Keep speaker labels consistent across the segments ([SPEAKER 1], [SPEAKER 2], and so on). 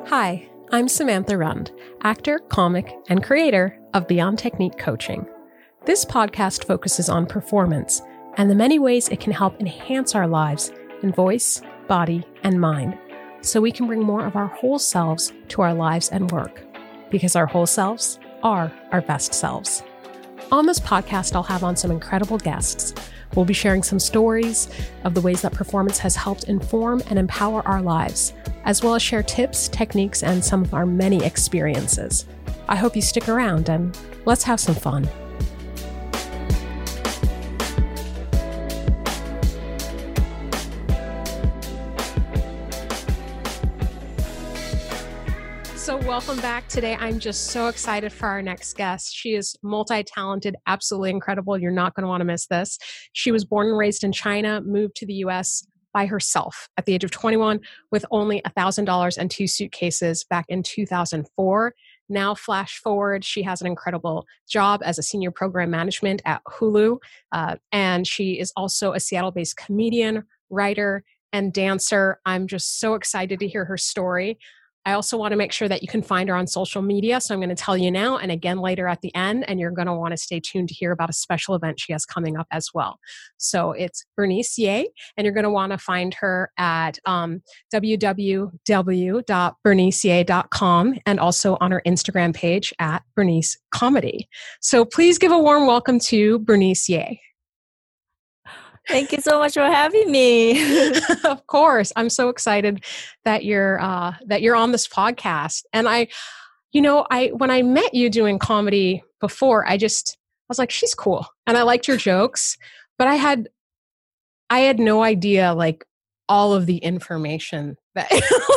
[SPEAKER 1] Hi, I'm Samantha Rund, actor, comic, and creator of Beyond Technique Coaching. This podcast focuses on performance and the many ways it can help enhance our lives in voice, body, and mind, so we can bring more of our whole selves to our lives and work, because our whole selves are our best selves. On this podcast, I'll have on some incredible guests. We'll be sharing some stories of the ways that performance has helped inform and empower our lives, as well as share tips, techniques, and some of our many experiences. I hope you stick around and let's have some fun. So welcome back. Today, I'm just so excited for our next guest. She is multi-talented, absolutely incredible. You're not going to want to miss this. She was born and raised in China, moved to the US by herself at the age of 21 with only $1,000 and 2 suitcases back in 2004. Now, flash forward, she has an incredible job as a senior program management at Hulu. And she is also a Seattle-based comedian, writer, and dancer. I'm just so excited to hear her story. I also want to make sure that you can find her on social media. So I'm going to tell you now and again later at the end, and you're going to want to stay tuned to hear about a special event she has coming up as well. So it's Bernice Ye, and you're going to want to find her at www.berniceye.com and also on her Instagram page at Bernice Comedy. So please give a warm welcome to Bernice Ye.
[SPEAKER 2] Thank you so much for having me.
[SPEAKER 1] Of course. I'm so excited that you're on this podcast. And when I met you doing comedy before, I was like, she's cool. And I liked your jokes, but I had no idea like all of the information that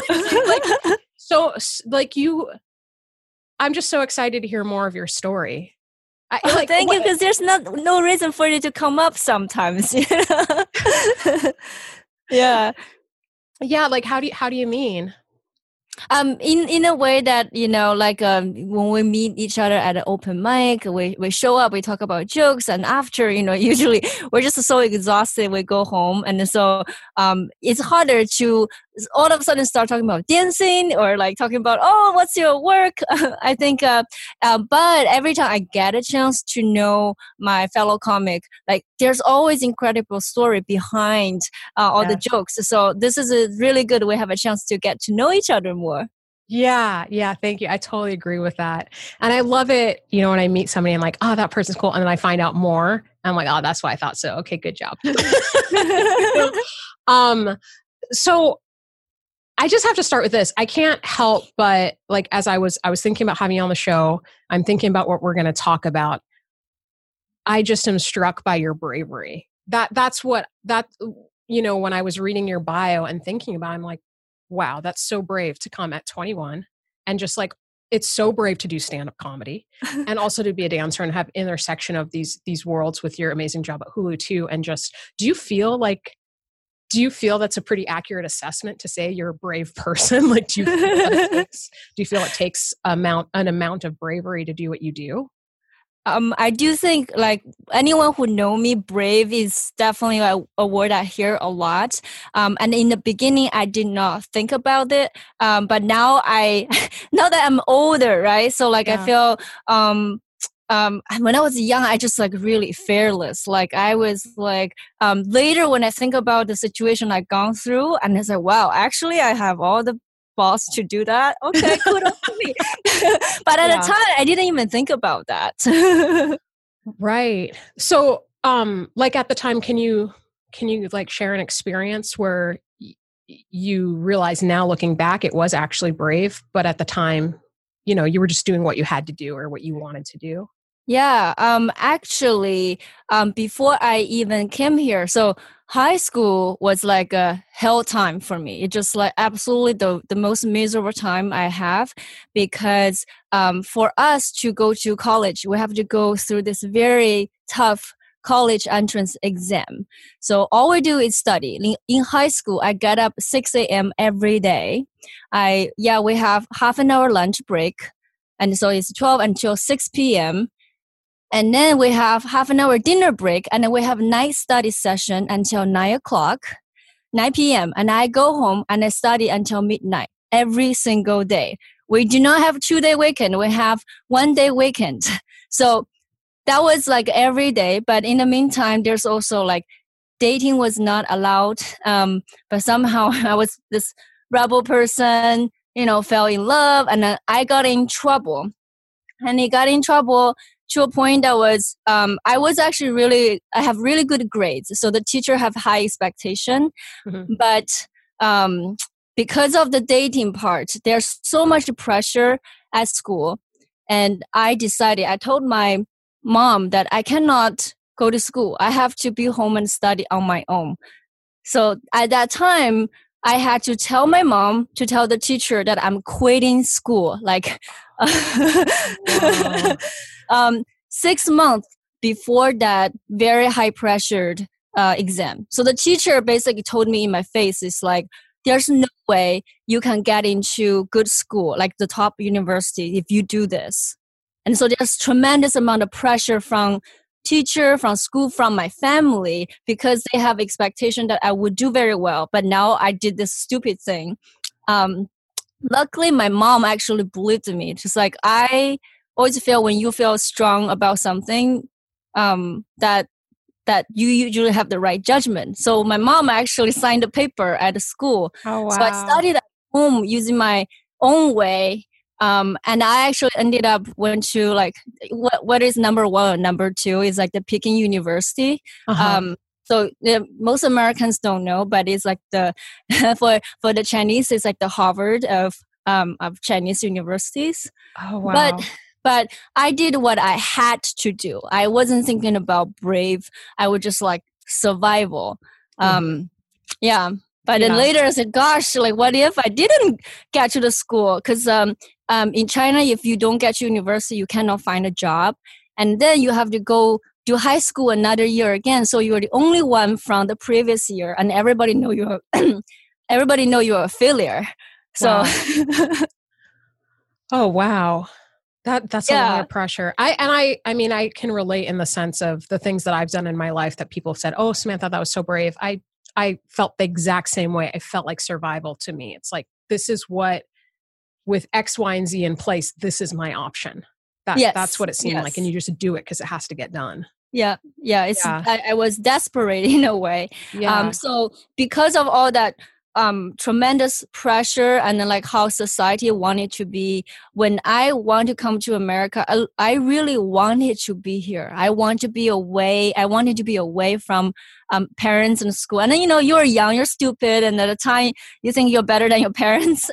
[SPEAKER 1] I'm just so excited to hear more of your story.
[SPEAKER 2] Thank you, because there's no reason for you to come up sometimes. Yeah.
[SPEAKER 1] Yeah. Like, how do you mean?
[SPEAKER 2] In a way that, when we meet each other at an open mic, we show up, we talk about jokes, and after, usually we're just so exhausted, we go home. And so it's harder to all of a sudden start talking about dancing or like talking about, oh, what's your work? I think, but every time I get a chance to know my fellow comic, like there's always incredible story behind all the jokes. So this is a really good, we have a chance to get to know each other more.
[SPEAKER 1] Yeah. Thank you. I totally agree with that. And I love it, when I meet somebody and like, oh, that person's cool. And then I find out more. I'm like, oh, that's why I thought so. Okay, good job. So I just have to start with this. I can't help but like, as I was thinking about having you on the show, I'm thinking about what we're going to talk about. I just am struck by your bravery. That's when I was reading your bio and thinking about it, I'm like, wow, that's so brave to come at 21 and just like, it's so brave to do stand-up comedy and also to be a dancer and have intersection of these worlds with your amazing job at Hulu too. And just, do you feel that's a pretty accurate assessment to say you're a brave person? Like, do you feel it takes an amount of bravery to do what you do?
[SPEAKER 2] I do think like anyone who know me, brave is definitely a word I hear a lot. And in the beginning, I did not think about it. But now now that I'm older, right? So like, I feel, when I was young, I just like really fearless. Like I was like, later when I think about the situation I've gone through, and I said, wow, actually I have all the balls to do that. Okay, kudos to me. But at the time, I didn't even think about that.
[SPEAKER 1] Right. So, like at the time, can you like share an experience where you realize now looking back, it was actually brave, but at the time, you were just doing what you had to do or what you wanted to do?
[SPEAKER 2] Yeah. Actually, before I even came here, so high school was like a hell time for me. It just like absolutely the most miserable time I have, because for us to go to college, we have to go through this very tough college entrance exam. So all we do is study. In high school, I get up 6 a.m. every day. We have half an hour lunch break. And so it's 12 until 6 p.m. And then we have half an hour dinner break, and then we have night study session until 9 p.m. And I go home and I study until midnight. every single day. We do not have 2-day weekend. We have 1-day weekend. So that was like every day. But in the meantime, there's also like dating was not allowed. But somehow I was this rebel person, fell in love, and then I got in trouble. And he got in trouble to a point that was, I was actually I have really good grades. So the teacher have high expectation. Mm-hmm. But because of the dating part, there's so much pressure at school. And I told my mom that I cannot go to school. I have to be home and study on my own. So at that time, I had to tell my mom to tell the teacher that I'm quitting school. Like 6 months before that very high pressured exam. So the teacher basically told me in my face, it's like, there's no way you can get into good school, like the top university, if you do this. And so there's tremendous amount of pressure from teacher, from school, from my family, because they have expectation that I would do very well. But now I did this stupid thing. Luckily, my mom actually believed in me. Just like, I always feel when you feel strong about something, that you usually have the right judgment. So my mom actually signed a paper at the school.
[SPEAKER 1] Oh, wow.
[SPEAKER 2] So I studied at home using my own way. And I actually ended up went to like what is number 1, number 2 is like the Peking University. Uh-huh. So most Americans don't know, but it's like the for the Chinese, it's like the Harvard of Chinese universities.
[SPEAKER 1] Oh wow!
[SPEAKER 2] But I did what I had to do. I wasn't thinking about brave. I was just like survival. Yeah. But then later I said, gosh, like what if I didn't get to the school? Because in China, if you don't get to university, you cannot find a job. And then you have to go do high school another year again. So you're the only one from the previous year. And everybody know you're a failure. So
[SPEAKER 1] wow. Oh, wow. That's a lot of pressure. I mean, I can relate in the sense of the things that I've done in my life that people said, oh, Samantha, that was so brave. I felt the exact same way. I felt like survival to me. It's like, this is what, with X, Y, and Z in place, this is my option. That's what it seemed like. And you just do it because it has to get done.
[SPEAKER 2] Yeah. I was desperate in a way. Yeah. So because of all that tremendous pressure and then like how society wanted to be, when I want to come to America, I really wanted to be here. I wanted to be away from parents and school. And then, you're young, you're stupid. And at the time you think you're better than your parents.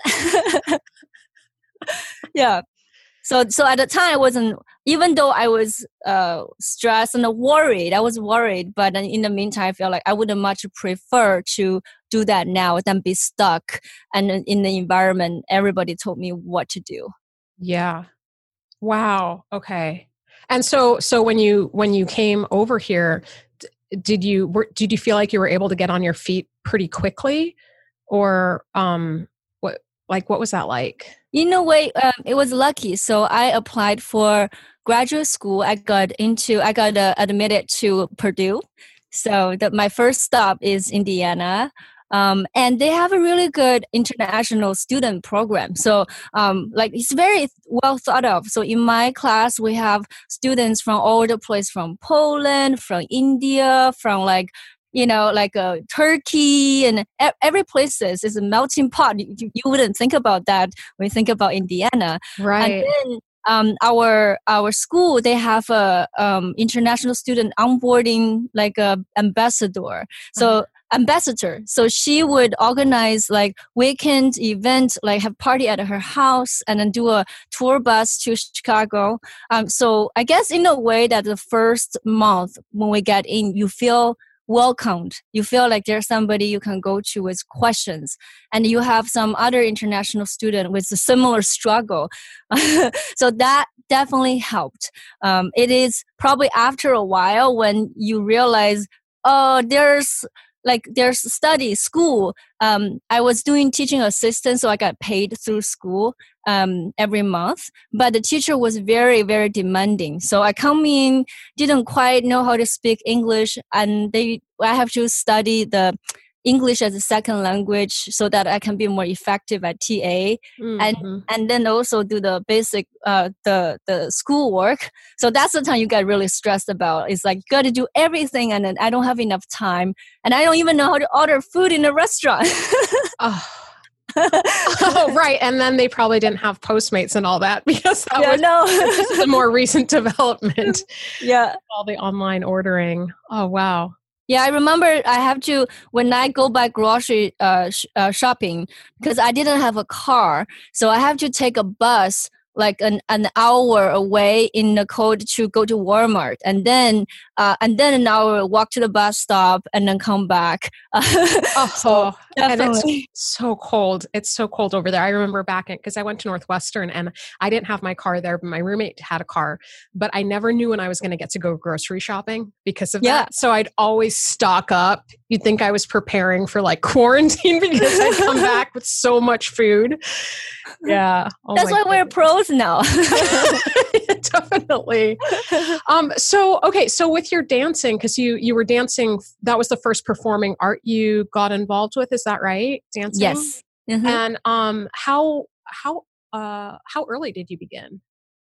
[SPEAKER 2] Yeah. So at the time I wasn't, even though I was stressed and worried, but in the meantime, I feel like I would much prefer to do that now than be stuck and in the environment everybody told me what to do.
[SPEAKER 1] Yeah. Wow. Okay. And so when you came over here, did you feel like you were able to get on your feet pretty quickly, or what was that like?
[SPEAKER 2] In a way, it was lucky. So I applied for graduate school. I got admitted to Purdue. So my first stop is Indiana. And they have a really good international student program. So it's very well thought of. So in my class, we have students from all over the place, from Poland, from India, from Turkey, and every place is a melting pot. You wouldn't think about that when you think about Indiana.
[SPEAKER 1] Right.
[SPEAKER 2] And then our school, they have a international student onboarding, like a ambassador. So ambassador. So she would organize like weekend event, like have party at her house and then do a tour bus to Chicago. So I guess in a way that the first month when we get in, you feel welcomed. You feel like there's somebody you can go to with questions, and you have some other international student with a similar struggle. So that definitely helped. It is probably after a while when you realize, oh, there's school. I was doing teaching assistant, so I got paid through school every month. But the teacher was very, very demanding. So I come in, didn't quite know how to speak English, and I have to study the English as a second language so that I can be more effective at TA, and then also do the basic the schoolwork. So that's the time you get really stressed about. It's like you got to do everything, and then I don't have enough time, and I don't even know how to order food in a restaurant.
[SPEAKER 1] Oh, right. And then they probably didn't have Postmates and all that because this is a more recent development.
[SPEAKER 2] Yeah.
[SPEAKER 1] All the online ordering. Oh, wow.
[SPEAKER 2] Yeah, I remember I have to, when I go buy grocery shopping, because I didn't have a car, so I have to take a bus like an hour away in the cold to go to Walmart, and then an hour walk to the bus stop and then come back.
[SPEAKER 1] So and it's so cold. It's so cold over there. I remember back because I went to Northwestern and I didn't have my car there, but my roommate had a car. But I never knew when I was going to get to go grocery shopping because of that. So I'd always stock up. You'd think I was preparing for like quarantine because I'd come back with so much food. Yeah.
[SPEAKER 2] That's why we're pros now.
[SPEAKER 1] Definitely. So with your dancing, because you were dancing, that was the first performing art you got involved with. Is that right? Dancing?
[SPEAKER 2] Yes. Mm-hmm.
[SPEAKER 1] And how early did you begin?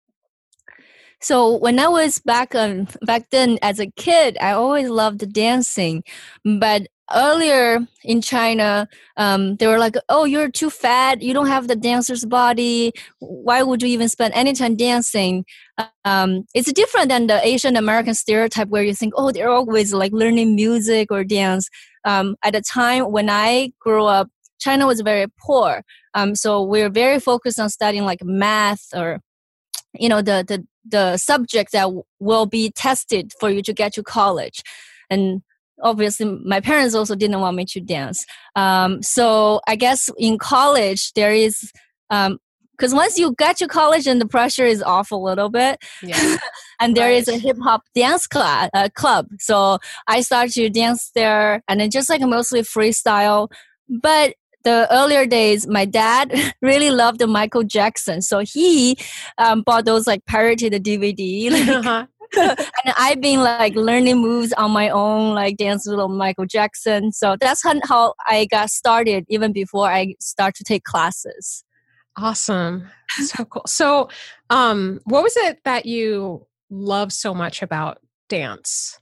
[SPEAKER 2] So when I was back then as a kid, I always loved dancing, but earlier in China, they were like, "Oh, you're too fat. You don't have the dancer's body. Why would you even spend any time dancing?" It's different than the Asian American stereotype where you think, "Oh, they're always like learning music or dance." At the time when I grew up, China was very poor, so we were very focused on studying like math or, the subject that will be tested for you to get to college, and obviously my parents also didn't want me to dance. So I guess in college there is, because once you get to college and the pressure is off a little bit, and there is a hip hop dance club. So I started to dance there, and then just like mostly freestyle. But the earlier days, my dad really loved Michael Jackson, so he bought those like pirated DVD. And I've been like learning moves on my own, like dance little Michael Jackson. So that's how I got started, even before I start to take classes.
[SPEAKER 1] Awesome. So cool. So what was it that you love so much about dance?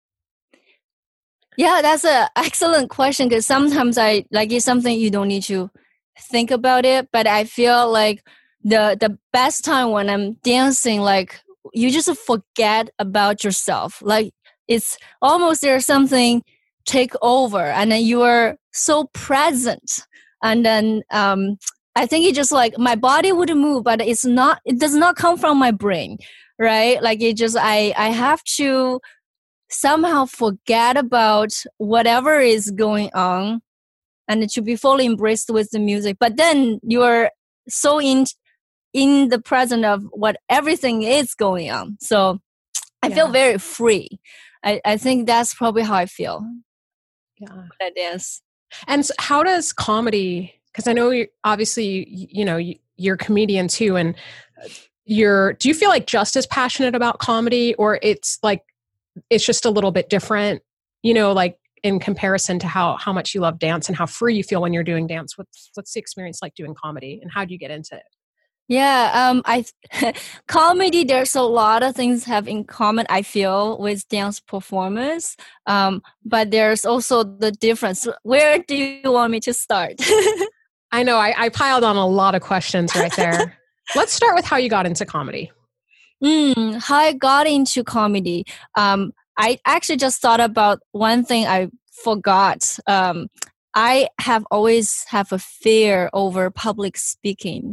[SPEAKER 2] Yeah, that's an excellent question, because sometimes it's something you don't need to think about it, but I feel like the best time when I'm dancing, like you just forget about yourself. Like it's almost there's something take over, and then you are so present. And then I think it just like my body would move, but it does not come from my brain, right? Like it just I have to somehow forget about whatever is going on and to be fully embraced with the music. But then you're so in the present of what everything is going on. So I feel very free. I think that's probably how I feel.
[SPEAKER 1] Yeah.
[SPEAKER 2] When I dance.
[SPEAKER 1] And so how does comedy, because I know you're a comedian too, and do you feel like just as passionate about comedy, or it's just a little bit different, like in comparison to how much you love dance and how free you feel when you're doing dance? What's the experience like doing comedy, and how do you get into it?
[SPEAKER 2] Yeah, comedy, there's a lot of things have in common, I feel, with dance performance. But there's also the difference. Where do you want me to start?
[SPEAKER 1] I know I piled on a lot of questions right there. Let's start with how you got into comedy.
[SPEAKER 2] How I got into comedy. I actually just thought about one thing I forgot. I have always have a fear over public speaking.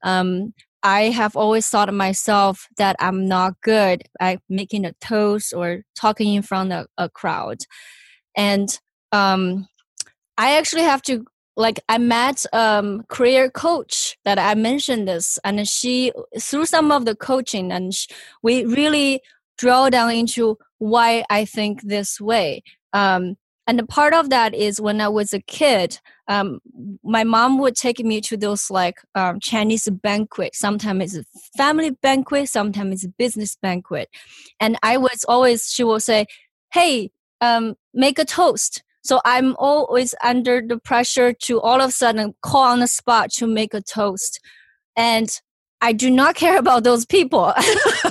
[SPEAKER 2] I have always thought of myself that I'm not good at making a toast or talking in front of a crowd. And I actually have to, I met career coach that I mentioned this, and she, through some of the coaching, and we really drill down into why I think this way. And the part of that is when I was a kid, my mom would take me to those Chinese banquet. Sometimes it's a family banquet, sometimes it's a business banquet. And she will say, "Hey, make a toast." So I'm always under the pressure to all of a sudden call on the spot to make a toast. And I do not care about those people. and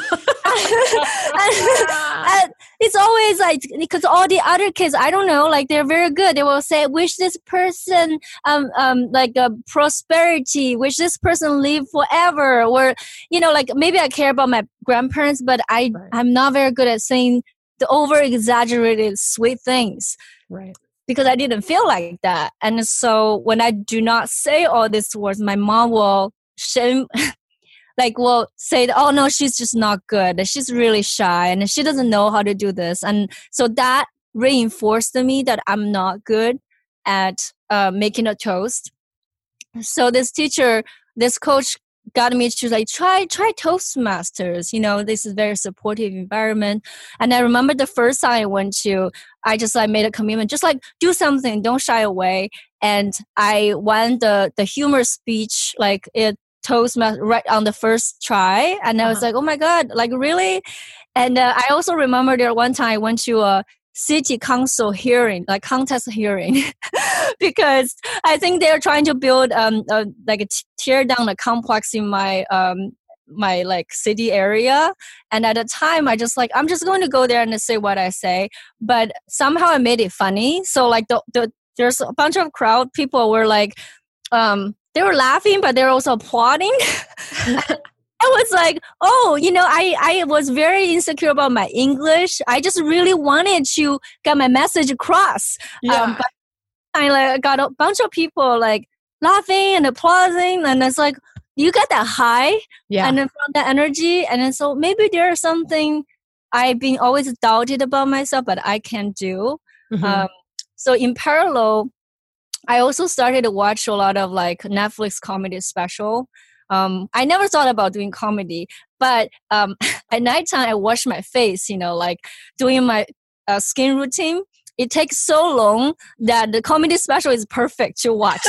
[SPEAKER 2] it's always like, because all the other kids, I don't know, like they're very good. They will say, wish this person like a prosperity, wish this person live forever. Or, like maybe I care about my grandparents, but I'm not very good at saying the over exaggerated sweet things.
[SPEAKER 1] Right.
[SPEAKER 2] Because I didn't feel like that. And so when I do not say all these words, my mom will will say, oh no, she's just not good. She's really shy and she doesn't know how to do this. And so that reinforced to me that I'm not good at making a toast. So this coach got me to like try Toastmasters. This is very supportive environment. And I remember the first time I went to, I just like made a commitment, just like do something, don't shy away. And I won the humor speech, like it Toastmaster right on the first try. And I was like, oh my God, like really? And I also remember there one time I went to a city council hearing, like contest hearing, because I think they're trying to build tear down a complex in my my like city area. And at the time I just like, I'm just going to go there and say what I say. But somehow I made it funny. So like there's a bunch of crowd people were like, they were laughing, but they were also applauding. I was like, oh, I was very insecure about my English. I just really wanted to get my message across.
[SPEAKER 1] Yeah.
[SPEAKER 2] But I got a bunch of people like laughing and applauding. And it's like, you get that high and then from that energy. And then so maybe there's something I've been always doubted about myself, but I can do. Mm-hmm. So in parallel, I also started to watch a lot of like Netflix comedy special. I never thought about doing comedy, but at nighttime I wash my face, like doing my skin routine. It takes so long that the comedy special is perfect to watch.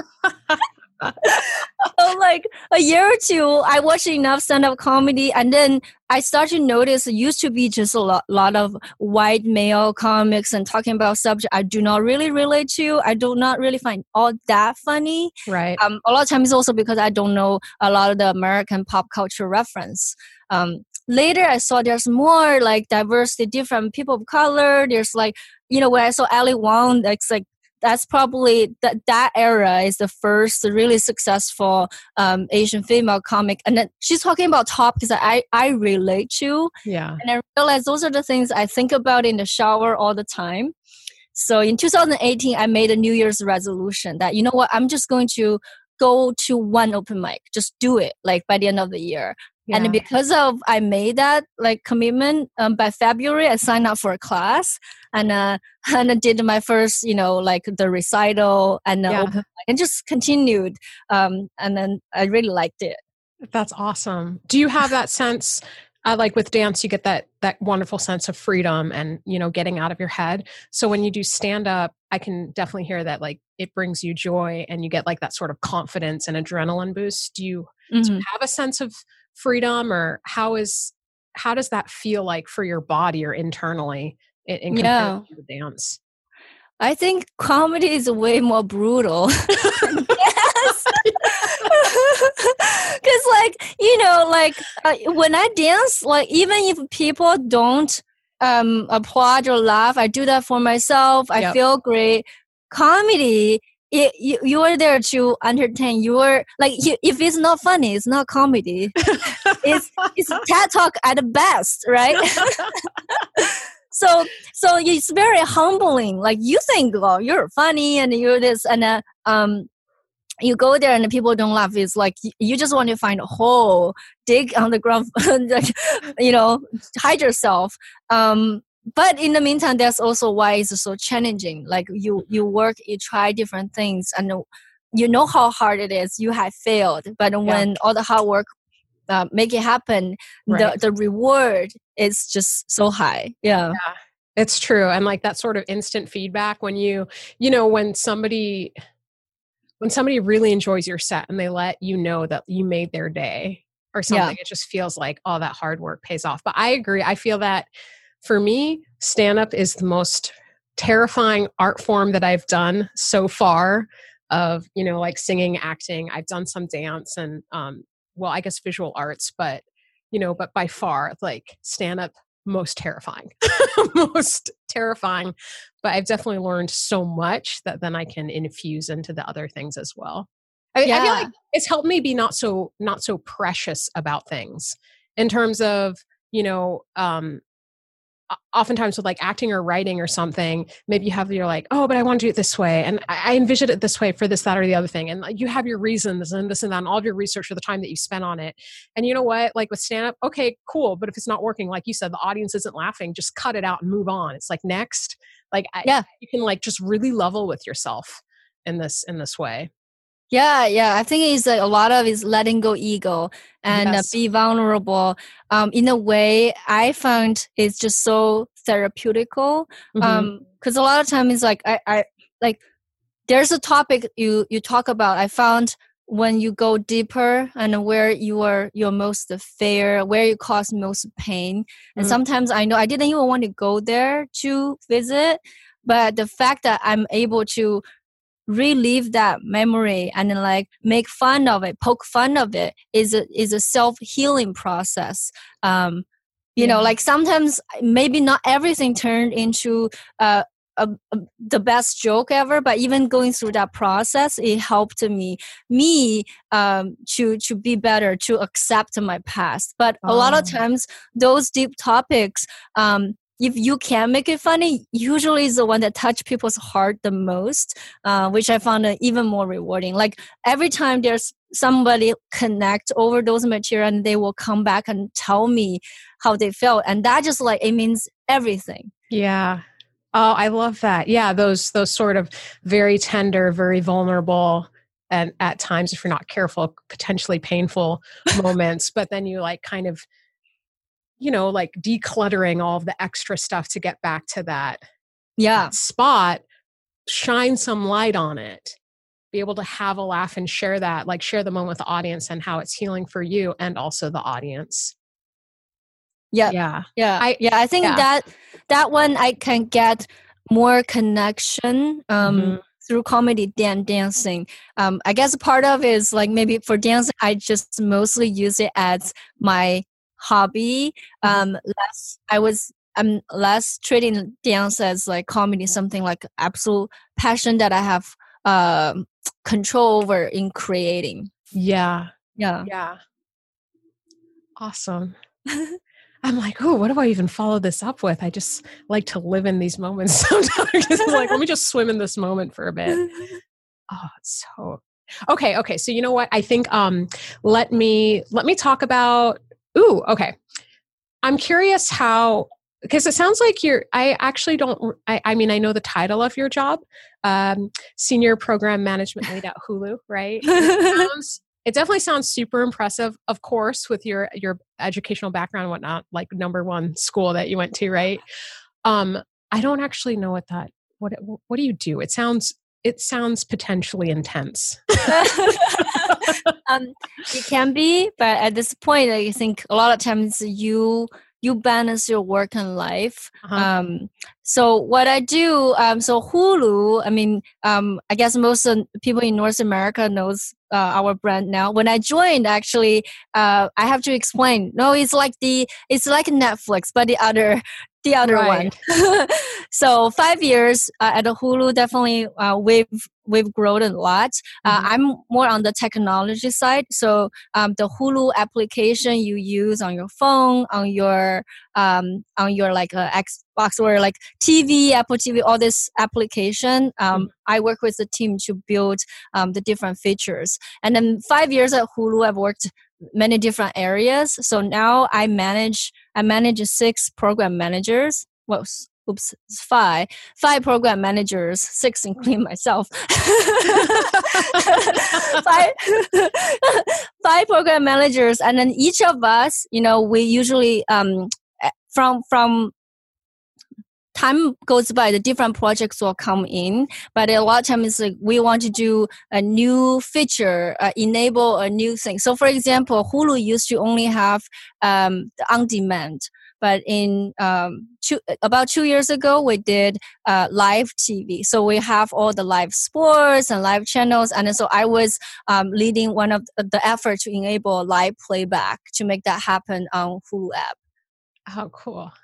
[SPEAKER 2] So like a year or two, I watched enough stand-up comedy, and then I started to notice it used to be just a lot of white male comics and talking about subject I do not really relate to. I do not really find all that funny.
[SPEAKER 1] Right.
[SPEAKER 2] A lot of times also because I don't know a lot of the American pop culture reference. Later, I saw there's more like diversity, different people of color. There's like, when I saw Ali Wong, that's probably that era is the first really successful Asian female comic. And then she's talking about topics that I relate to.
[SPEAKER 1] Yeah.
[SPEAKER 2] And I realized those are the things I think about in the shower all the time. So in 2018, I made a New Year's resolution that, you know what, I'm just going to go to one open mic, just do it like by the end of the year. Yeah. And because of I made that like commitment, by February I signed up for a class and I did my first, like the recital and open mic and just continued. And then I really liked it.
[SPEAKER 1] That's awesome. Do you have that sense, like with dance, you get that wonderful sense of freedom and, getting out of your head. So when you do stand up, I can definitely hear that like it brings you joy and you get like that sort of confidence and adrenaline boost. Do you have a sense of freedom, or how does that feel like for your body or internally in comparison to dance?
[SPEAKER 2] I think comedy is way more brutal. Yes. Because when I dance, like even if people don't applaud or laugh, I do that for myself. I feel great. Comedy, you are there to entertain. You are like, if it's not funny, it's not comedy. it's TED Talk at the best, right? So it's very humbling. Like you think, oh, you're funny and you're this, and you go there and the people don't laugh. It's like you just want to find a hole, dig on the ground, like, hide yourself. But in the meantime, that's also why it's so challenging. Like you work, you try different things, and you know how hard it is. You have failed, but when all the hard work make it happen, right, the reward is just so high. Yeah,
[SPEAKER 1] it's true. And like that sort of instant feedback when when somebody really enjoys your set and they let you know that you made their day or something, it just feels like all that hard work pays off. But I agree. I feel that for me, stand-up is the most terrifying art form that I've done so far of, like singing, acting. I've done some dance and, well, I guess visual arts, but, but by far, like stand up, most terrifying, most terrifying. But I've definitely learned so much that then I can infuse into the other things as well. I feel like it's helped me be not so precious about things in terms of, oftentimes with like acting or writing or something, maybe you're like, oh, but I want to do it this way. And I envision it this way for this, that, or the other thing. And you have your reasons and this and that and all of your research for the time that you spent on it. And you know what, like with stand up, okay, cool. But if it's not working, like you said, the audience isn't laughing, just cut it out and move on. It's like next, like, you can like just really level with yourself in this way.
[SPEAKER 2] Yeah. I think it's a lot of is letting go ego and be vulnerable. In a way, I found it's just so therapeutical. Because a lot of times it's like I like there's a topic you talk about. I found when you go deeper and where you're most fear, where you cause most pain, and sometimes I know I didn't even want to go there to visit, but the fact that I'm able to relive that memory and then like make fun of it, poke fun of it is a self-healing process. You know, like sometimes maybe not everything turned into the best joke ever, but even going through that process, it helped me to be better, to accept my past. But a lot of times those deep topics, if you can make it funny, usually is the one that touch people's heart the most, which I found even more rewarding. Like every time there's somebody connect over those material and they will come back and tell me how they felt. And that just like, it means everything.
[SPEAKER 1] Yeah. Oh, I love that. Yeah. Those sort of very tender, very vulnerable, and at times, if you're not careful, potentially painful moments, but then you like kind of, like decluttering all of the extra stuff to get back to that spot, shine some light on it, be able to have a laugh and share that, like share the moment with the audience and how it's healing for you and also the audience.
[SPEAKER 2] Yeah. I think that one I can get more connection through comedy than dancing. I guess part of it is like maybe for dancing, I just mostly use it as my hobby. I'm less treating dance as like comedy, something like absolute passion that I have control over in creating.
[SPEAKER 1] Yeah. Awesome. I'm like, oh, what do I even follow this up with? I just like to live in these moments sometimes. Like, let me just swim in this moment for a bit. Oh, it's so okay. So you know what? I think let me talk about. Ooh, okay. I'm curious how, because it sounds like I actually don't. I mean, I know the title of your job, Senior Program Management Lead at Hulu, right? It definitely sounds super impressive, of course, with your educational background and whatnot, like number one school that you went to, right? I don't actually know what do you do? It sounds potentially intense.
[SPEAKER 2] It can be, but at this point, I think a lot of times you balance your work and life. So what I do, so Hulu, I mean, I guess most of people in North America knows our brand now. When I joined, actually, I have to explain. No, it's like Netflix, but the other one. So 5 years at Hulu, definitely we've grown a lot. I'm more on the technology side. So the Hulu application you use on your phone, on your like Xbox or like TV, Apple TV, all this application. I work with the team to build the different features. And then 5 years at Hulu, I've worked many different areas. So now I manage 6 program managers. Well, oops, it's 5 program managers, 6 including myself. 5 program managers, and then each of us, we usually from time goes by, the different projects will come in, but a lot of times like we want to do a new feature, enable a new thing. So for example, Hulu used to only have the on-demand, But in about 2 years ago, we did live TV. So we have all the live sports and live channels. And then so I was leading one of the efforts to enable live playback to make that happen on Hulu app.
[SPEAKER 1] Oh, cool.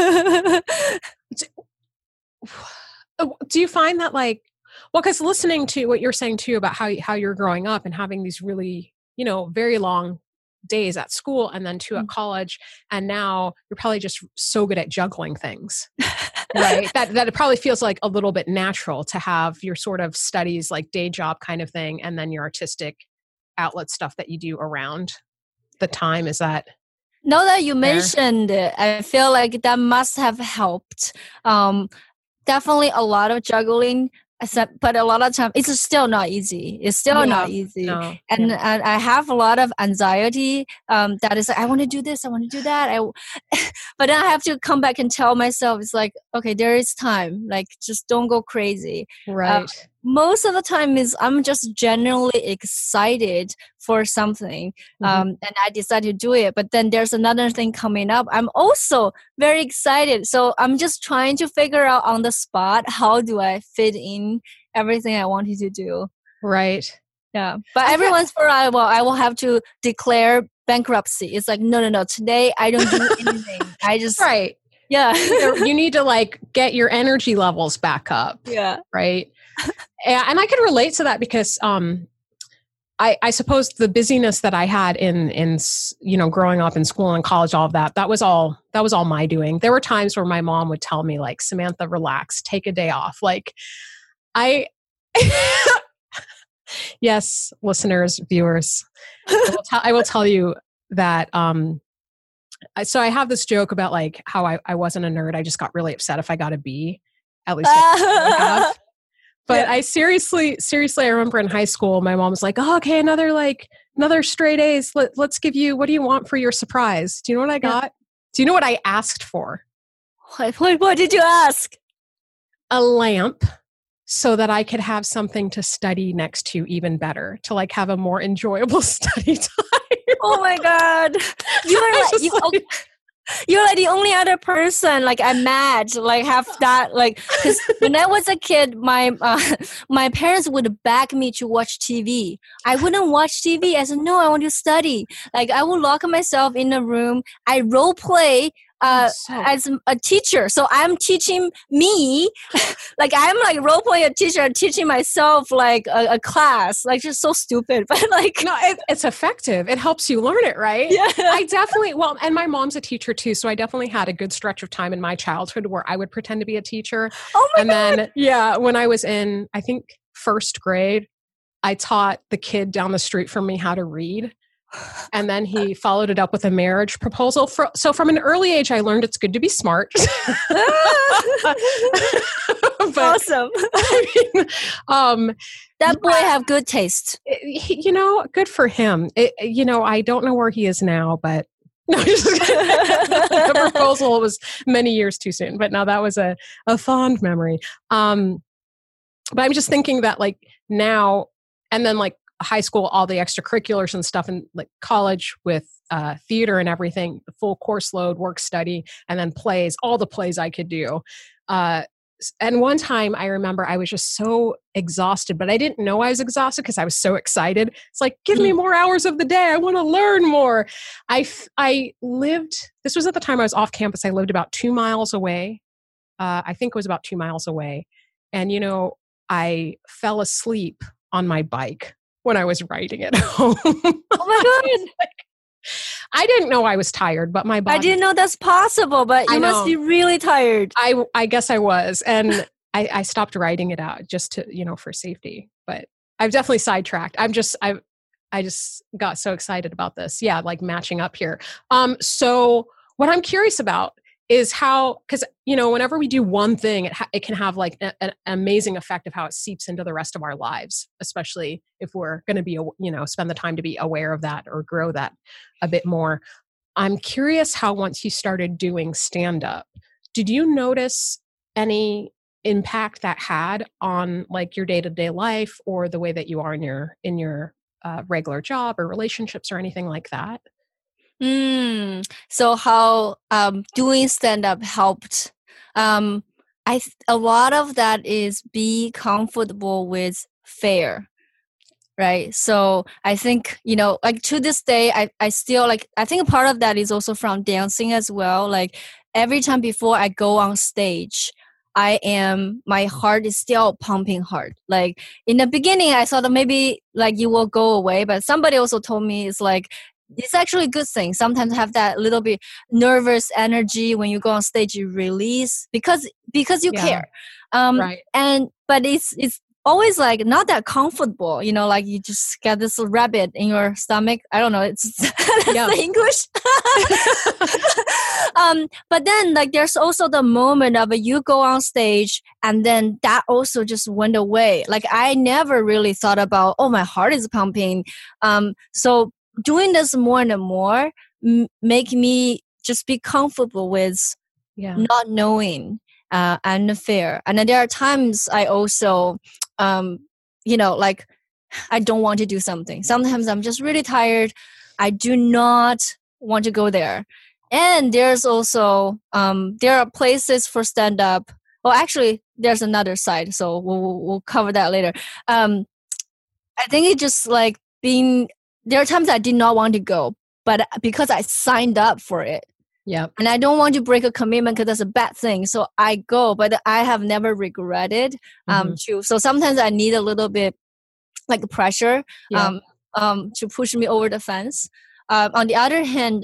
[SPEAKER 1] Do you find that like, well, because listening to what you're saying too about how you're growing up and having these really, very long days at school and then two at college, and now you're probably just so good at juggling things, right? that it probably feels like a little bit natural to have your sort of studies, like day job kind of thing, and then your artistic outlet stuff that you do around the time. Is that?
[SPEAKER 2] Now that you mentioned it, I feel like that must have helped. Definitely a lot of juggling, but a lot of time it's still not easy. It's still not easy. No, and I have a lot of anxiety that is like, I want to do this, I want to do that. But then I have to come back and tell myself, it's like, okay, there is time. Like, just don't go crazy.
[SPEAKER 1] Right.
[SPEAKER 2] Most of the time is I'm just genuinely excited for something and I decide to do it. But then there's another thing coming up. I'm also very excited. So I'm just trying to figure out on the spot, how do I fit in everything I wanted to do?
[SPEAKER 1] Right.
[SPEAKER 2] Yeah. But every once in a while, I will have to declare bankruptcy. It's like, no, today I don't do anything. I just...
[SPEAKER 1] Right.
[SPEAKER 2] Yeah.
[SPEAKER 1] You need to like get your energy levels back up.
[SPEAKER 2] Yeah.
[SPEAKER 1] Right. And I could relate to that because I suppose the busyness that I had in growing up in school and college, all of that was all my doing. There were times where my mom would tell me like, Samantha, relax, take a day off. Like yes, listeners, viewers, I will tell you that so I have this joke about like how I wasn't a nerd. I just got really upset if I got a B, at least I have. But I seriously, I remember in high school, my mom was like, oh, okay, another straight A's. Let's give you, what do you want for your surprise? Do you know what I got? Do you know what I asked for?
[SPEAKER 2] What did you ask?
[SPEAKER 1] A lamp so that I could have something to study next to even better, to like have a more enjoyable study time.
[SPEAKER 2] Oh my God. You're like the only other person like I met like have that, like, because when I was a kid, my parents would beg me to watch TV. I wouldn't watch TV. I said, no, I want to study. Like, I would lock myself in a room. I role play as a teacher. So I'm teaching me, like I'm like role playing a teacher, teaching myself like a class, like just so stupid, but like
[SPEAKER 1] no, it's effective. It helps you learn it, right?
[SPEAKER 2] Yeah.
[SPEAKER 1] I definitely, and my mom's a teacher too, so I definitely had a good stretch of time in my childhood where I would pretend to be a teacher.
[SPEAKER 2] Oh my
[SPEAKER 1] God. Then when I was in, I think first grade, I taught the kid down the street from me how to read. And then he followed it up with a marriage proposal. So from an early age, I learned it's good to be smart.
[SPEAKER 2] Awesome.
[SPEAKER 1] I mean,
[SPEAKER 2] that boy have good taste.
[SPEAKER 1] Good for him. I don't know where he is now, but no, the proposal was many years too soon. But no, that was a fond memory. But I'm just thinking that like now, and then like high school, all the extracurriculars and stuff, and like college with theater and everything, full course load, work study, and then plays, all the plays I could do. And one time I remember I was just so exhausted, but I didn't know I was exhausted because I was so excited. It's like, give me more hours of the day. I want to learn more. I lived, this was at the time I was off campus. I lived about 2 miles away. I think it was about 2 miles away. And, I fell asleep on my bike when I was riding it home.
[SPEAKER 2] Oh my God.
[SPEAKER 1] I didn't know I was tired, but my body...
[SPEAKER 2] I didn't know that's possible, but you must be really tired.
[SPEAKER 1] I guess I was. And I stopped riding it out just to, for safety. But I've definitely sidetracked. I just got so excited about this. Yeah, like matching up here. So what I'm curious about is how, because, whenever we do one thing, it can have like an amazing effect of how it seeps into the rest of our lives, especially if we're going to be, spend the time to be aware of that or grow that a bit more. I'm curious how once you started doing stand-up, did you notice any impact that had on like your day-to-day life or the way that you are in your regular job or relationships or anything like that?
[SPEAKER 2] So how doing stand up helped? Um, a lot of that is be comfortable with fair, right? So I think, like to this day, I still like, I think a part of that is also from dancing as well. Like every time before I go on stage, my heart is still pumping hard. Like in the beginning, I thought that maybe like you will go away, but somebody also told me it's like, it's actually a good thing. Sometimes have that little bit nervous energy when you go on stage, you release because you care.
[SPEAKER 1] Right.
[SPEAKER 2] But it's always like not that comfortable, like you just get this rabbit in your stomach. I don't know, it's that's the English. But then like there's also the moment of you go on stage and then that also just went away. Like I never really thought about, oh, my heart is pumping. So doing this more and more make me just be comfortable with not knowing and fair. And then there are times I also like I don't want to do something. Sometimes I'm just really tired. I do not want to go there. And there's also there are places for stand up. Well, actually, there's another side, so we'll cover that later. I think it just like being. There are times I did not want to go, but because I signed up for it.
[SPEAKER 1] Yeah.
[SPEAKER 2] And I don't want to break a commitment because that's a bad thing. So I go, but I have never regretted to. So sometimes I need a little bit like pressure to push me over the fence. On the other hand,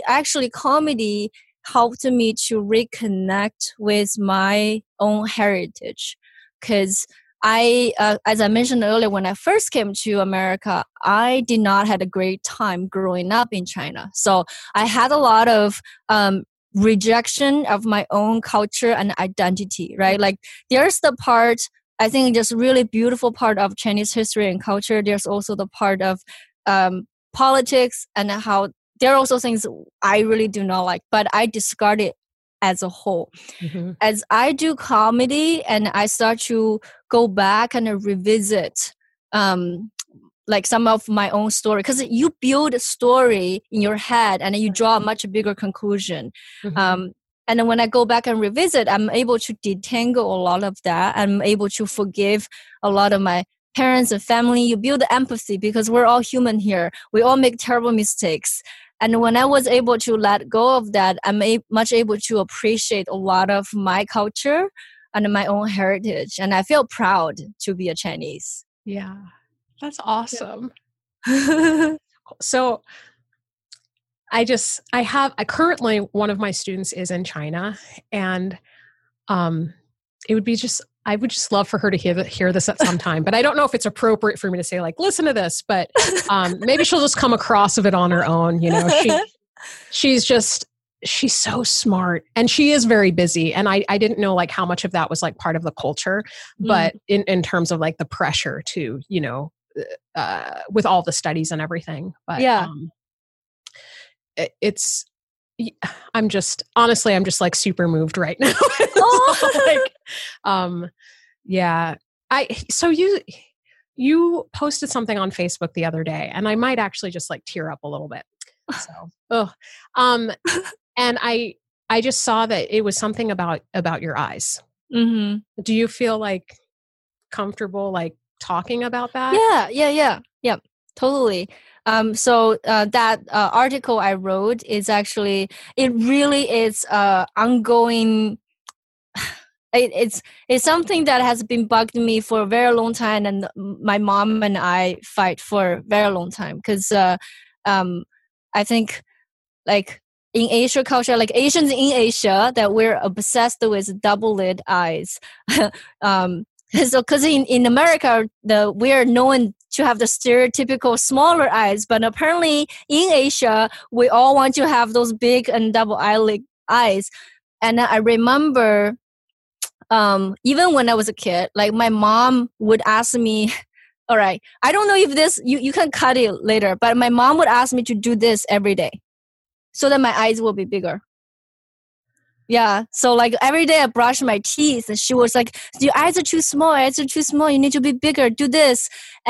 [SPEAKER 2] comedy helped me to reconnect with my own heritage. Because as I mentioned earlier, when I first came to America, I did not have a great time growing up in China. So I had a lot of rejection of my own culture and identity, right? Like there's the part, I think just really beautiful part of Chinese history and culture. There's also the part of politics and how there are also things I really do not like, but I discard it as a whole. As I do comedy and I start to go back and revisit like some of my own story, because you build a story in your head and then you draw a much bigger conclusion. And then when I go back and revisit, I'm able to detangle a lot of that. I'm able to forgive a lot of my parents and family. You build empathy because we're all human here. We all make terrible mistakes. And when I was able to let go of that, I'm much able to appreciate a lot of my culture and my own heritage. And I feel proud to be a Chinese.
[SPEAKER 1] Yeah, that's awesome. So I currently one of my students is in China, and it would be I would just love for her to hear this at some time, but I don't know if it's appropriate for me to say like, listen to this, but maybe she'll just come across of it on her own. She's so smart and she is very busy. And I didn't know like how much of that was like part of the culture, but in terms of like the pressure to, with all the studies and everything, but I'm just like super moved right now. So you posted something on Facebook the other day and I might actually just like tear up a little bit. So, and I just saw that it was something about your eyes. Do you feel like comfortable like talking about that?
[SPEAKER 2] Yeah, totally. So that article I wrote is actually, it really is ongoing. It's something that has been bugging me for a very long time, and my mom and I fight for a very long time because I think like in Asia culture, like Asians in Asia, that we're obsessed with double-lid eyes. So because in America, we're known to have the stereotypical smaller eyes, but apparently in Asia, we all want to have those big and double eyelid eyes. And I remember even when I was a kid, like my mom would ask me, all right, I don't know if this, you can cut it later, but my mom would ask me to do this every day so that my eyes will be bigger. Yeah. So like every day I brush my teeth and she was like, your eyes are too small. Your eyes are too small. You need to be bigger. Do this.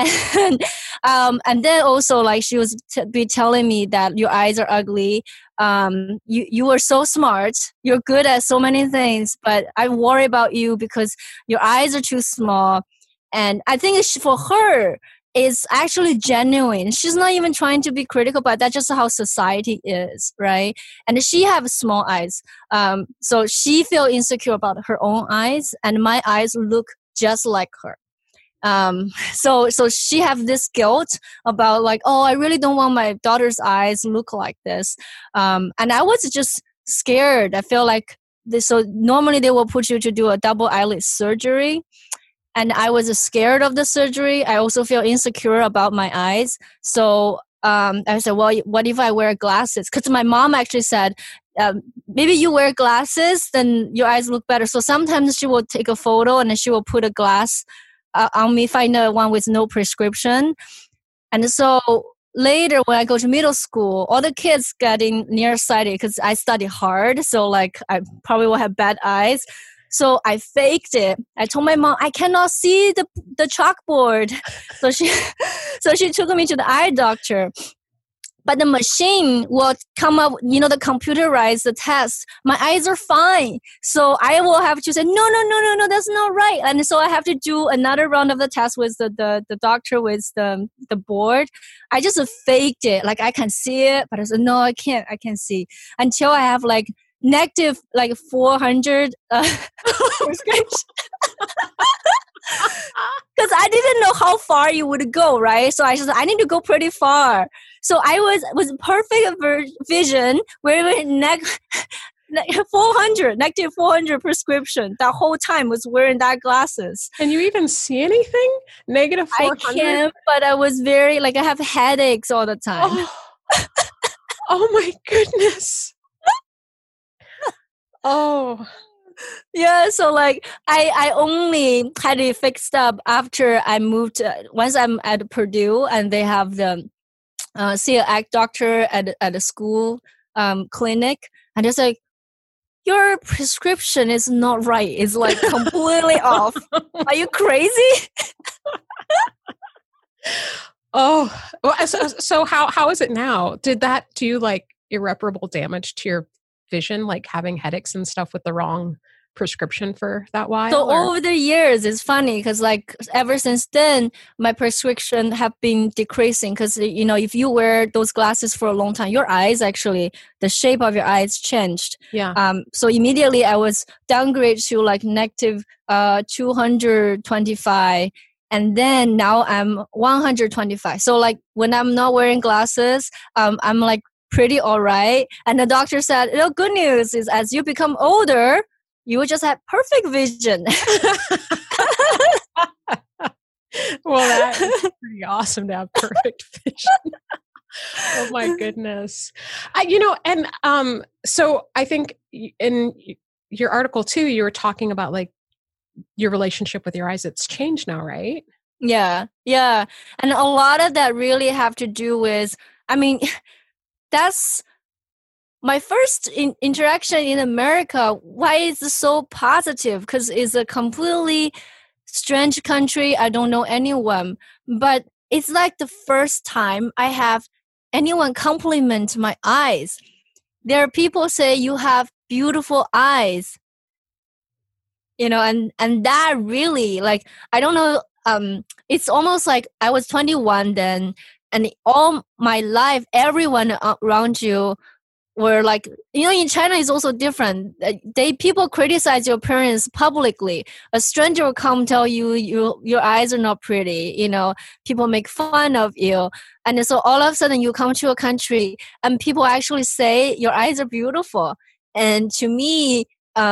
[SPEAKER 2] And then also like she was be telling me that your eyes are ugly. You were so smart. You're good at so many things, but I worry about you because your eyes are too small. And I think for her, is actually genuine. She's not even trying to be critical, but that's just how society is, right? And she has small eyes. So she feel insecure about her own eyes, and my eyes look just like her. So she have this guilt about like, oh, I really don't want my daughter's eyes look like this. And I was just scared. I feel like this. So normally they will put you to do a double eyelid surgery. And I was scared of the surgery. I also feel insecure about my eyes. So I said, well, what if I wear glasses? Because my mom actually said, maybe you wear glasses, then your eyes look better. So sometimes she will take a photo and then she will put a glass on me, find the one with no prescription. And so later when I go to middle school, all the kids getting nearsighted because I study hard. So like I probably will have bad eyes. So I faked it. I told my mom, I cannot see the chalkboard. So she took me to the eye doctor. But the machine will come up, the computerized the test. My eyes are fine. So I will have to say, no, that's not right. And so I have to do another round of the test with the doctor with the board. I just faked it. Like I can see it, but I said, no, I can't see. Until I have like negative like 400 prescription. Because I didn't know how far you would go, right? So I said, I need to go pretty far. So I was perfect vision, wearing negative 400 prescription. That whole time was wearing that glasses.
[SPEAKER 1] Can you even see anything? Negative 400?
[SPEAKER 2] I can't, but I was very, like I have headaches all the time.
[SPEAKER 1] Oh my goodness. Oh.
[SPEAKER 2] Yeah, so like I only had it fixed up after I moved. Once I'm at Purdue and they have the see an eye doctor at a school clinic, and it's like, your prescription is not right. It's like completely off. Are you crazy?
[SPEAKER 1] Oh, well, so how is it now? Did that do like irreparable damage to your vision, like having headaches and stuff with the wrong prescription for that while?
[SPEAKER 2] So over the years, it's funny because like ever since then, my prescription have been decreasing because, if you wear those glasses for a long time, your eyes actually, the shape of your eyes changed.
[SPEAKER 1] Yeah.
[SPEAKER 2] So immediately I was downgraded to like negative 225. And then now I'm 125. So like when I'm not wearing glasses, I'm like pretty all right. And the doctor said, the good news is as you become older, you will just have perfect vision.
[SPEAKER 1] Well, that is pretty awesome to have perfect vision. Oh my goodness. So I think in your article too, you were talking about like your relationship with your eyes. It's changed now, right?
[SPEAKER 2] Yeah. And a lot of that really have to do with, that's my first interaction in America. Why is it so positive? Because it's a completely strange country. I don't know anyone. But it's like the first time I have anyone compliment my eyes. There are people say you have beautiful eyes. And that really, like, I don't know, it's almost like I was 21 then, and all my life, everyone around you were like, in China is also different. People criticize your appearance publicly. A stranger will come tell you your eyes are not pretty. People make fun of you, and so all of a sudden you come to a country and people actually say your eyes are beautiful. And to me,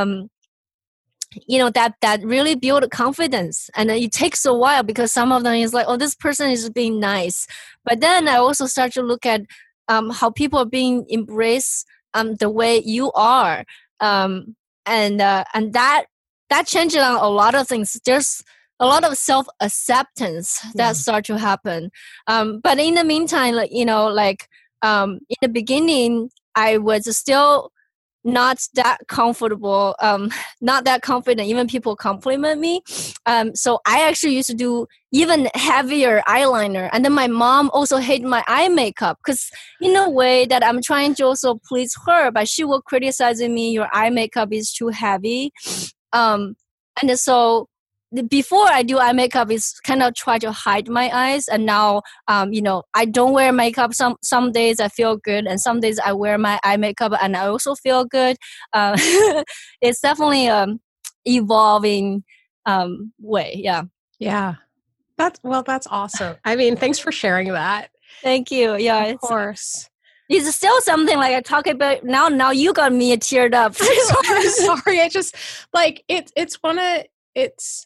[SPEAKER 2] that really build confidence. And it takes a while because some of them is like, oh, this person is being nice. But then I also start to look at how people are being embraced the way you are. And that changes a lot of things. There's a lot of self-acceptance that start to happen. But in the meantime, in the beginning, I was still not that comfortable, not that confident. Even people compliment me. So I actually used to do even heavier eyeliner. And then my mom also hated my eye makeup because in a way that I'm trying to also please her, but she will criticizing me, your eye makeup is too heavy. And so before I do eye makeup is kind of try to hide my eyes, and now I don't wear makeup. Some days I feel good, and some days I wear my eye makeup and I also feel good. It's definitely evolving way.
[SPEAKER 1] Yeah, that's awesome. I mean, thanks for sharing that.
[SPEAKER 2] Thank you. Yeah,
[SPEAKER 1] of course.
[SPEAKER 2] It's still something like I talk about now. You got me teared up.
[SPEAKER 1] I'm sorry. I just like it's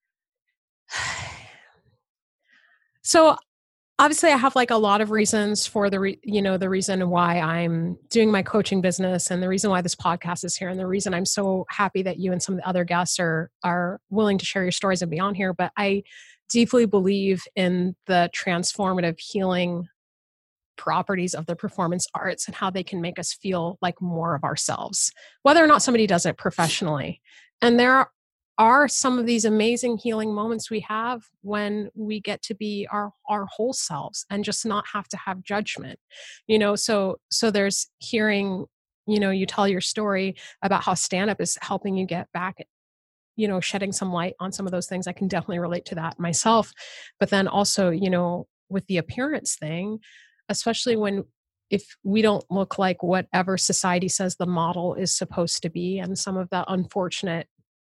[SPEAKER 1] so obviously I have like a lot of reasons for the reason why I'm doing my coaching business, and the reason why this podcast is here, and the reason I'm so happy that you and some of the other guests are willing to share your stories and be on here. But I deeply believe in the transformative healing properties of the performance arts and how they can make us feel like more of ourselves, whether or not somebody does it professionally. And there are some of these amazing healing moments we have when we get to be our whole selves and just not have to have judgment, so there's hearing, you tell your story about how stand-up is helping you get back, shedding some light on some of those things. I can definitely relate to that myself. But then also, with the appearance thing, especially if we don't look like whatever society says the model is supposed to be, and some of the unfortunate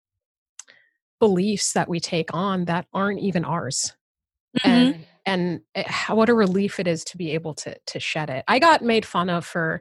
[SPEAKER 1] beliefs that we take on that aren't even ours. Mm-hmm. And what a relief it is to be able to shed it. I got made fun of for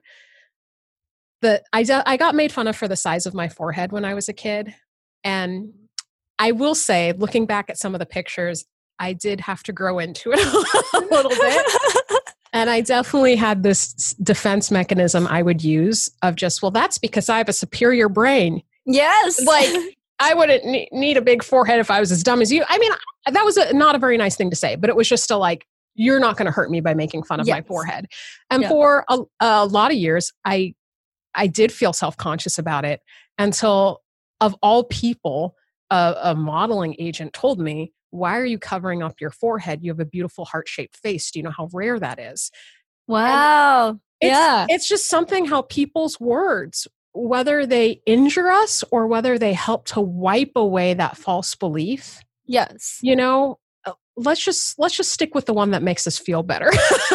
[SPEAKER 1] the size of my forehead when I was a kid. And I will say, looking back at some of the pictures, I did have to grow into it a little bit. And I definitely had this defense mechanism I would use of just, well, that's because I have a superior brain.
[SPEAKER 2] Yes.
[SPEAKER 1] Like, I wouldn't need a big forehead if I was as dumb as you. I mean, that was not a very nice thing to say, but it was just you're not going to hurt me by making fun of my forehead. And for a lot of years, I did feel self-conscious about it until, of all people, a modeling agent told me, why are you covering up your forehead? You have a beautiful heart-shaped face. Do you know how rare that is?
[SPEAKER 2] Wow.
[SPEAKER 1] It's just something how people's words, whether they injure us or whether they help to wipe away that false belief.
[SPEAKER 2] Yes.
[SPEAKER 1] Let's just stick with the one that makes us feel better.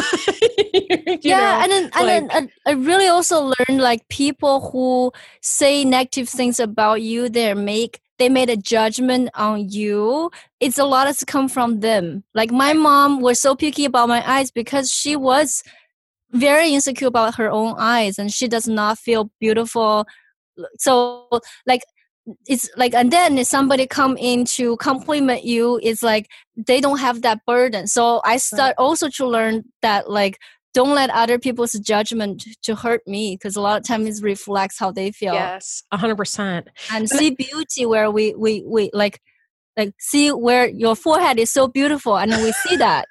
[SPEAKER 2] And then I really also learned, like, people who say negative things about you, they made a judgment on you. It's a lot to come from them. Like, my mom was so picky about my eyes because she was very insecure about her own eyes, and she does not feel beautiful. So it's like, and then if somebody come in to compliment you, it's like they don't have that burden. So I start also to learn that, like, don't let other people's judgment to hurt me, because a lot of times it reflects how they feel.
[SPEAKER 1] Yes, 100%.
[SPEAKER 2] And see beauty where we like see where your forehead is so beautiful, and we see that.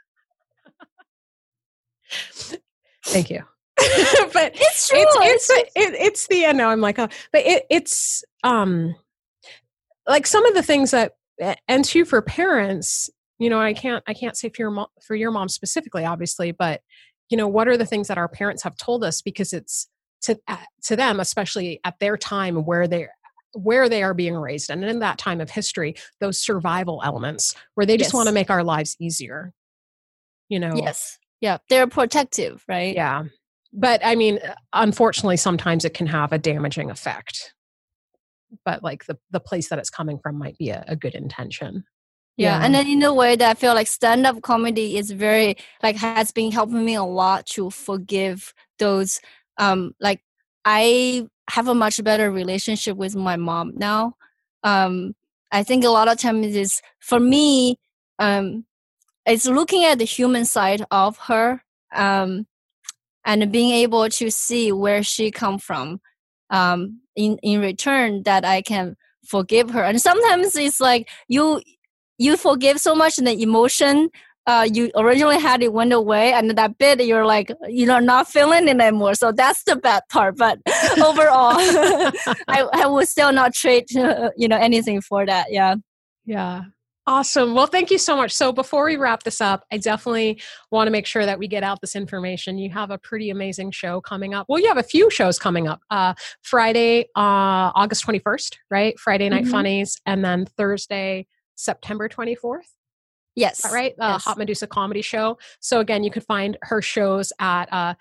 [SPEAKER 1] Thank you. But
[SPEAKER 2] it's true.
[SPEAKER 1] It's the end now. I'm like, but it's like some of the things that, and too, for parents, I can't say for your mom specifically, obviously, but what are the things that our parents have told us, because it's to them, especially at their time where they are being raised, and in that time of history, those survival elements where they just want to make our lives easier.
[SPEAKER 2] Yes. Yeah, they're protective, right?
[SPEAKER 1] Yeah. But I mean, unfortunately, sometimes it can have a damaging effect. But like the place that it's coming from might be a good intention.
[SPEAKER 2] Yeah. And then in a way that I feel like stand-up comedy is very, like, has been helping me a lot to forgive those, like, I have a much better relationship with my mom now. I think a lot of times is, for me, it's looking at the human side of her, and being able to see where she come from, in return, that I can forgive her. And sometimes it's like you forgive so much, and the emotion you originally had it went away, and that bit you're like, not feeling it anymore. So that's the bad part. But overall, I would still not trade, anything for that. Yeah.
[SPEAKER 1] Yeah. Awesome. Well, thank you so much. So before we wrap this up, I definitely want to make sure that we get out this information. You have a pretty amazing show coming up. Well, you have a few shows coming up. Friday, August 21st, right? Friday Night Funnies. And then Thursday, September 24th.
[SPEAKER 2] Yes.
[SPEAKER 1] Right?
[SPEAKER 2] Yes.
[SPEAKER 1] Hot Medusa Comedy Show. So again, you can find her shows at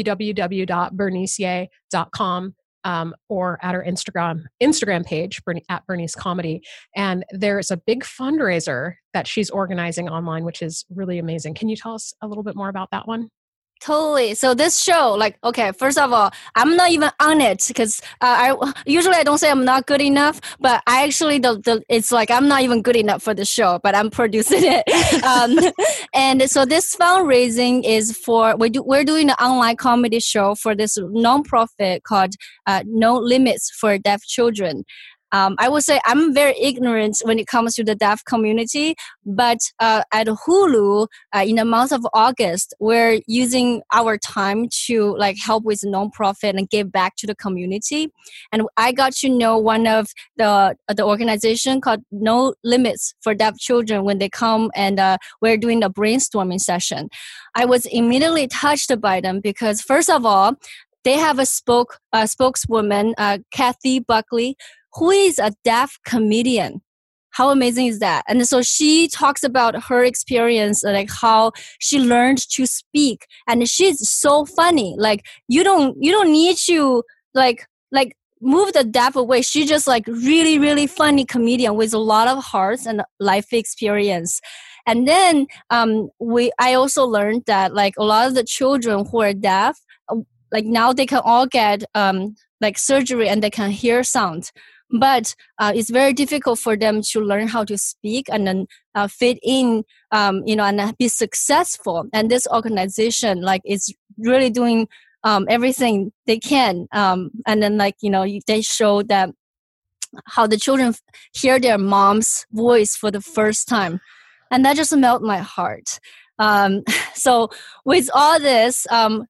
[SPEAKER 1] www.bernicie.com. Or at her Instagram page, at Bernice Comedy. And there's a big fundraiser that she's organizing online, which is really amazing. Can you tell us a little bit more about that one?
[SPEAKER 2] Totally. So this show, okay, first of all, I'm not even on it because I don't say I'm not good enough, but I actually it's like I'm not even good enough for the show, but I'm producing it. And so this fundraising is for we're doing an online comedy show for this nonprofit called No Limits for Deaf Children. I would say I'm very ignorant when it comes to the deaf community, but at Hulu, in the month of August, we're using our time to help with nonprofit and give back to the community. And I got to know one of the organization called No Limits for Deaf Children when they come and we're doing a brainstorming session. I was immediately touched by them because first of all, they have a spokeswoman, Kathy Buckley, who is a deaf comedian. How amazing is that? And so she talks about her experience, how she learned to speak, and she's so funny. You don't need to move the deaf away. She's just really, really funny comedian with a lot of hearts and life experience. And then I also learned that a lot of the children who are deaf, now they can all get surgery and they can hear sound. But it's very difficult for them to learn how to speak and then fit in, and be successful. And this organization, is really doing everything they can. And then, they show that how the children hear their mom's voice for the first time. And that just melted my heart. So with all this,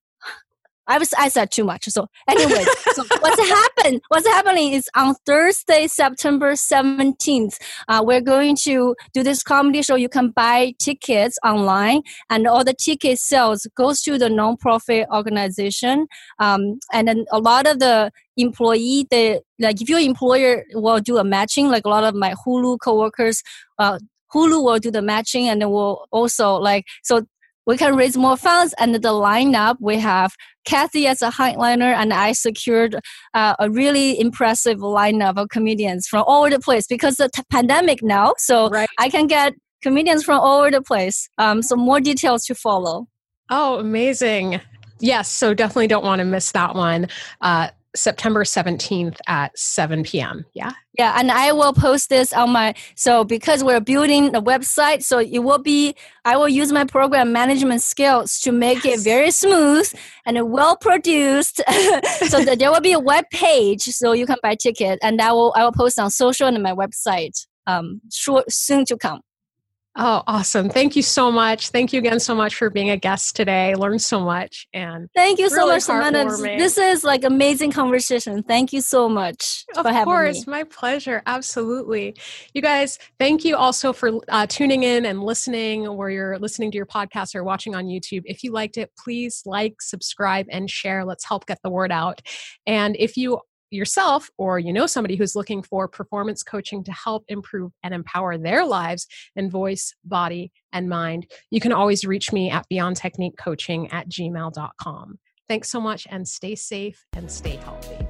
[SPEAKER 2] I said too much. So anyway, so what's happening is on Thursday, September 17th, we're going to do this comedy show. You can buy tickets online and all the ticket sales goes to the nonprofit organization. And then a lot of the employee, if your employer will do a matching, a lot of my Hulu coworkers, Hulu will do the matching and then we'll also so we can raise more funds. And the lineup, we have Kathy as a headliner, and I secured a really impressive lineup of comedians from all over the place because the pandemic now. So right. I can get comedians from all over the place. So more details to follow.
[SPEAKER 1] Oh, amazing. Yes. So definitely don't want to miss that one. September 17th at 7 p.m. Yeah.
[SPEAKER 2] Yeah. And I will post this on because we're building the website. So I will use my program management skills to make it very smooth and well produced. So that there will be a web page so you can buy ticket, and I will post on social and my website soon to come.
[SPEAKER 1] Oh, awesome. Thank you so much. Thank you again so much for being a guest today. I learned so much. And
[SPEAKER 2] thank you so much, Samantha. This is amazing conversation. Thank you so much for having me. Of course,
[SPEAKER 1] my pleasure. Absolutely. You guys, thank you also for tuning in and listening, where you're listening to your podcast or watching on YouTube. If you liked it, please subscribe, and share. Let's help get the word out. And if you yourself or somebody who's looking for performance coaching to help improve and empower their lives in voice, body, and mind, you can always reach me at beyondtechniquecoaching@gmail.com. Thanks so much, and stay safe and stay healthy.